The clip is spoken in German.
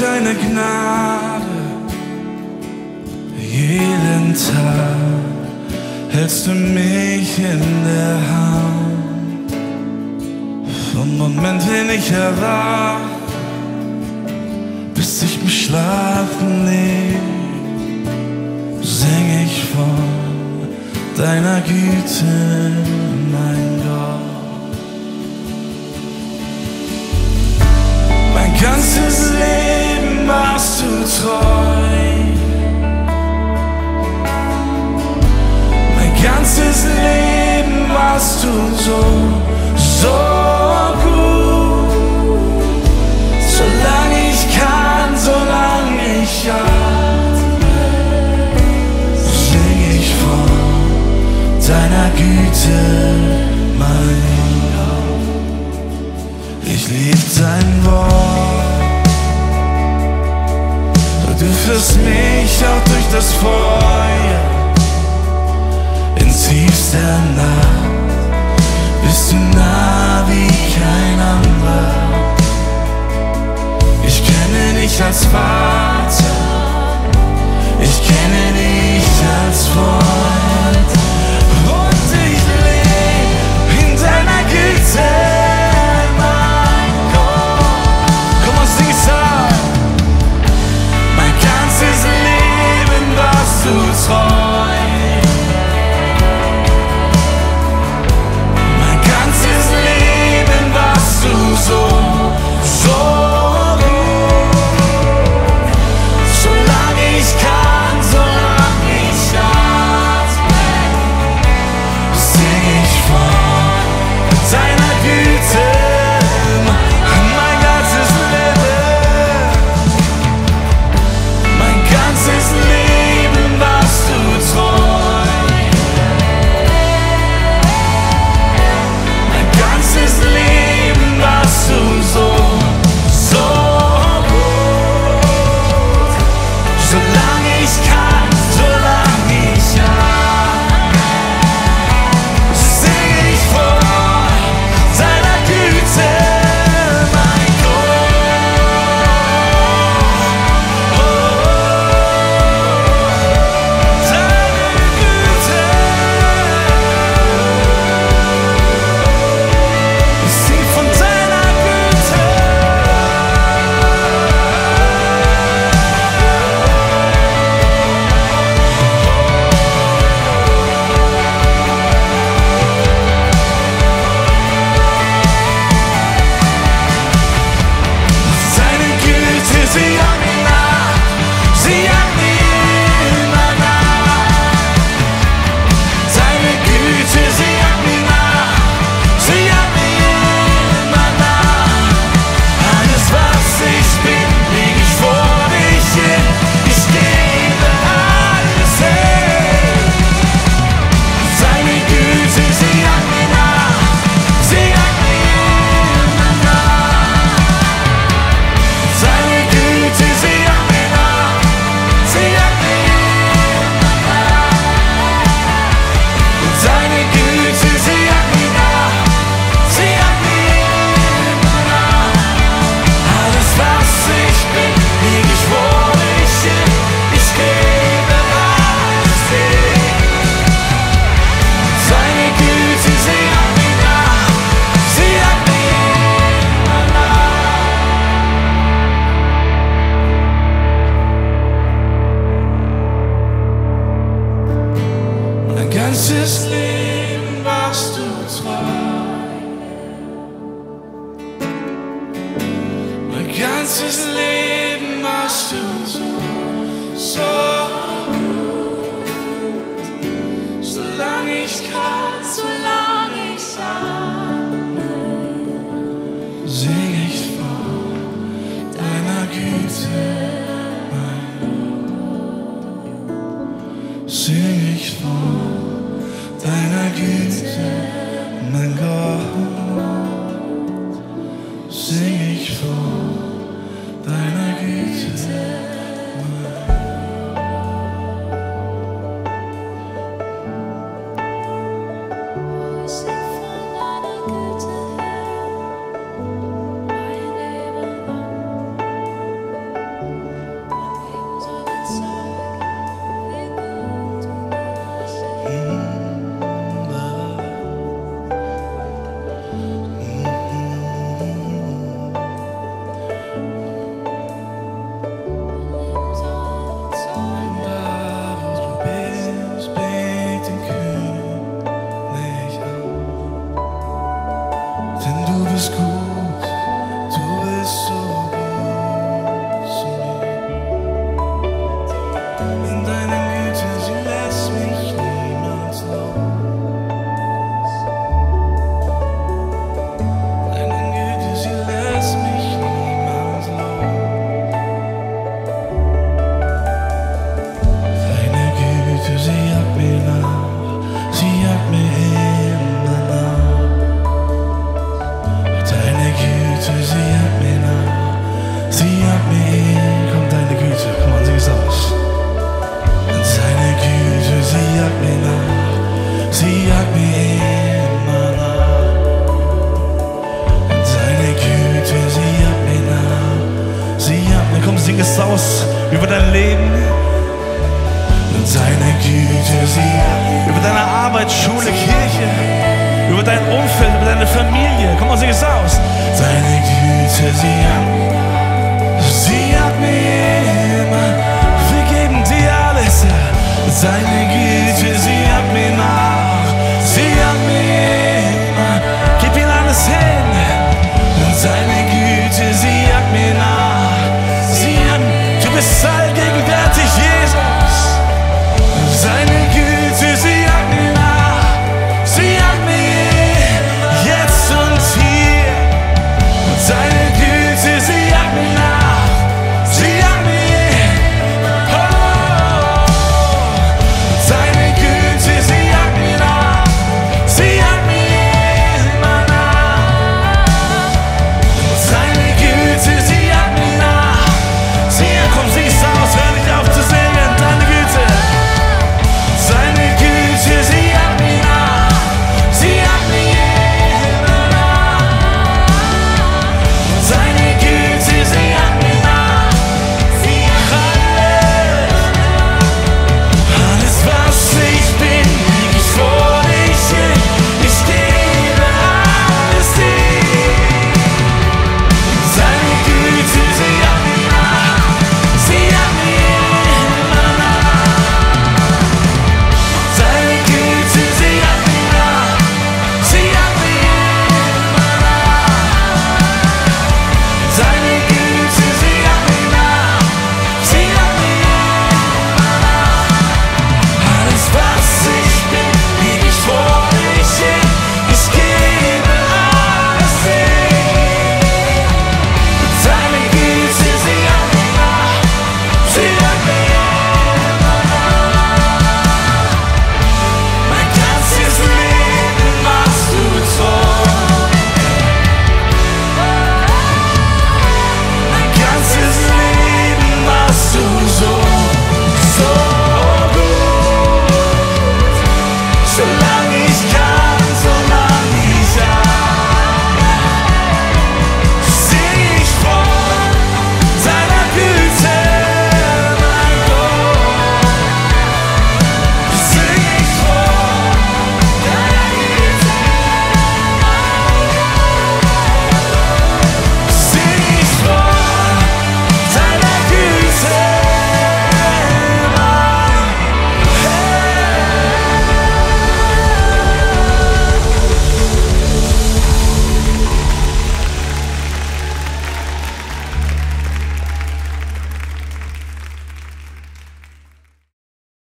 deine Gnade. Jeden Tag hältst du mich in der Hand. Vom Moment, wenn ich erwach, bis ich mich schlafen leg, sing ich von deiner Güte, mein Gott. Mein ganzes Leben warst du treu. Mein ganzes Leben warst du so gut. Solange ich kann, solange ich atme, sing ich von deiner Güte, mein Gott. Ich lieb dein Wort. Du führst mich auch durch das Feuer. In tiefster Nacht bist du nah wie kein anderer. Ich kenne dich als Vater, ich kenne dich als Freund. Und ich lebe in deiner Güte, mein Gott. Komm on, sing es an. Mein ganzes Leben warst du treu. Mein ganzes Leben warst du so gut. Solange ich kann, solange ich atme, sing ich von deiner Güte, mein ganzes Leben. Mein ganzes Leben warst du treu. Mein ganzes Leben warst du so gut. Solange ich kann, solange ich atme, sing ich von deiner Güte, mein Gott. Deine Güte. Ich sing von deiner Güte. Deine Güte, sie jagt mir nach, sie jagt mir immer nach. Deine Güte, sie jagt mir nach, sie jagt mir immer nach. Alles, was ich bin, leg ich vor dich hin, ich gebe alles hin. Deine Güte, sie jagt mir nach, sie jagt mir immer nach. Deine Güte, sie jagt mir nach, sie jagt mir immer nach. Deine Güte, sie jagt mir nach, sie jagt mir immer nach. Alles, was ich bin, leg ich vor dich hin, ich gebe alles hin. Deine Güte, sie jagt mir nach, sie jagt mir immer nach. Mein ganzes Leben warst du treu. Mein ganzes Leben warst du so gut. Solange ich kann, solange ich atme, sing ich von deiner Güte, mein Gott. Sing ich von deiner Güte, mein Gott. Sing ich von deiner Güte, mein Gott. über dein Umfeld, über deine Familie. Komm mal, sing es aus. Seine Güte, sie hat mir immer, wir geben dir alles, Herr. Seine Güte, sie hat mir nach, sie hat mir immer, gib ihm alles her.